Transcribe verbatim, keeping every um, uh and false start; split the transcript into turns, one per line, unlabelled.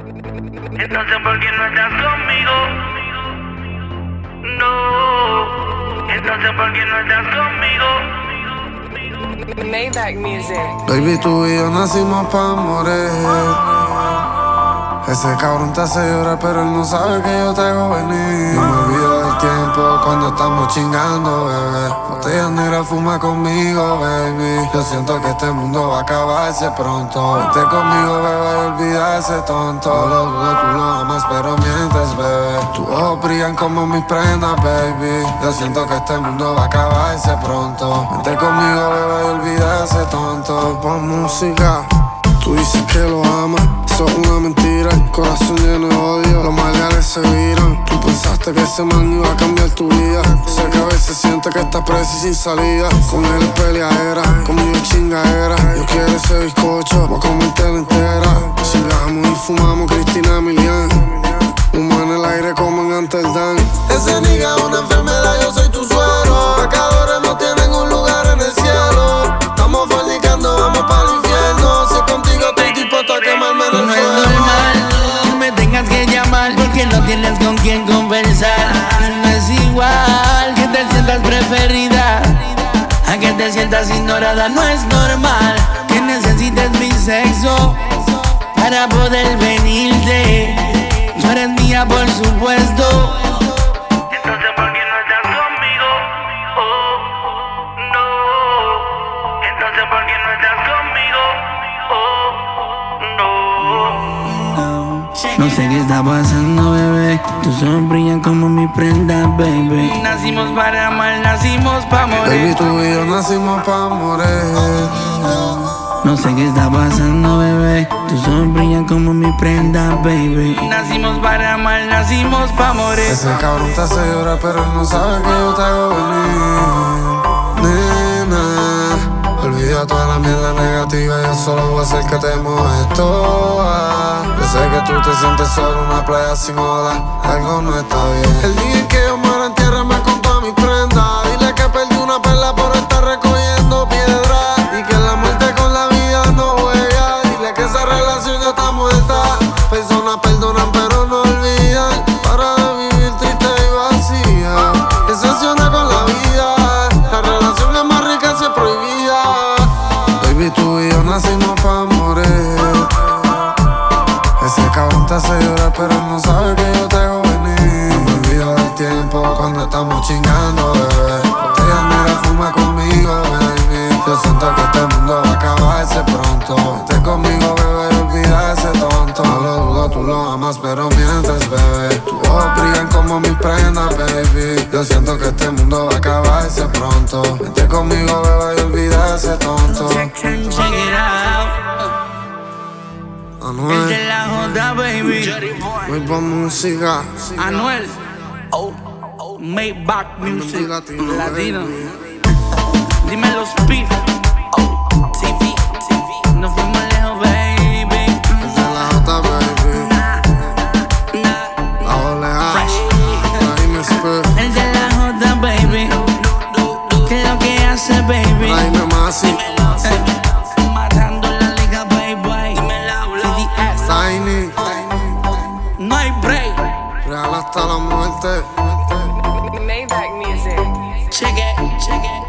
Entonces, ¿por qué no estás conmigo? No. Entonces, ¿por qué no estás conmigo?
Maybach Music.
Baby, tú y yo nacimos pa' morir. Ese cabrón te hace llorar, pero él no sabe que yo te hago venir. No me olvido del tiempo cuando estamos chingando, bebé. Botella negra fuma conmigo, baby. Yo siento que este mundo va a acabarse pronto. Vente conmigo, bebé, y olvida ese tonto. No lo dudo, tú lo amas, pero mientes, bebé. Tus ojos brillan como mis prendas, baby. Yo siento que este mundo va a acabarse pronto. Vente conmigo, bebé, y olvida ese tonto. Pon música. Tú dices que lo amas, eso es una mentira. El corazón lleno de odio, los maleales se viran. Tú pensaste que ese man iba a cambiar tu vida. Sé que a veces sientes que estás presa y sin salida. Con él es peleadera, conmigo es chingadera. Yo quiero ese bizcocho, voy a comértelo entera. Chingamos y fumamos Cristina Milian. Humo en el aire como en Amsterdam. Ese nigga es una enfermedad, yo soy tu suero. Pecadores no tienen un lugar en el cielo. Estamos fornicando, vamos para el infierno. Si contigo estoy dispuesto a quemarme en el
No es
fuego.
normal que me tengas que llamar porque no tienes con quién conversar. No es igual que te sientas preferida a que te sientas ignorada. No es normal que necesites mi sexo para poder venirte. Tú eres mía, por supuesto.
Entonces, ¿por qué no estás conmigo? Oh, no. Entonces, ¿por qué no estás conmigo? Oh, no.
No sé qué está pasando, bebé. Tus ojos brillan como mi prenda, baby. Nacimos para amar, nacimos para
Baby,
morir.
tú y yo nacimos pa' morir.
No sé qué está pasando, bebé. Tus ojos brillan como mi prenda, baby. Nacimos para amar, nacimos para morir.
Ese cabrón te hace llorar, pero él no sabe que yo te hago venir. Nena, olvida toda la mierda negativa. Yo solo voy a hacer que te mojes toda. Yo sé que tú te sientes solo en una playa sin olas. Algo no está bien. El día en que yo muera, entiérrame con todas mis prendas. Dile que perdí una perla por estar recogiendo piedras. Y que la muerte con la vida no juega. Dile que esa relación ya está muerta. Personas perdonan pero no olvidan. Para de vivir triste y vacía. Decepciona con la vida. La relación es más rica si es prohibida. Baby, tú y yo nacimos pa' morir. Ese cabrón te hace llorar pero él no sabe que yo te hago venir. No me olvido del tiempo cuando estamos chingando, bebé. Botella negra fuma conmigo, baby. Yo siento que este mundo va a acabarse pronto. Vente conmigo, bebé, y olvida ese tonto. No lo dudo, tú lo amas, pero mientes, bebé. Tus ojos brillan como mis prendas, baby. Yo siento que este mundo va a acabarse pronto. Vente conmigo, bebé, y olvida ese tonto.
Check it out. El
Anuel,
de la J, baby.
muy buena música.
Anuel. Oh, oh, Maybach Music.
Latino,
Latino.
baby.
Dime los beef. Oh, T V, T V. Nos fuimos lejos, baby.
De la J, baby. La oleada.
Fresh.
Raime Spur.
El de la J, baby. ¿Qué es lo que hace, baby?
Raime Masi.
Eh, Matando la liga, baby. T D S.
Tiny.
No hay break.
Real hasta la muerte.
Maybach Music.
Check it, check it.